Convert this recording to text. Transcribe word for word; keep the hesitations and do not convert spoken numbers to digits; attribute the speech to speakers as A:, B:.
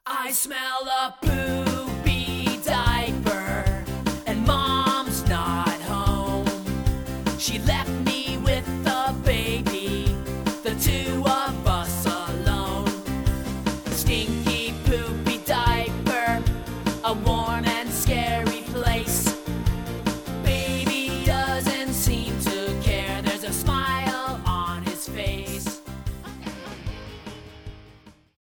A: I smell a poopy diaper, and mom's not home. She left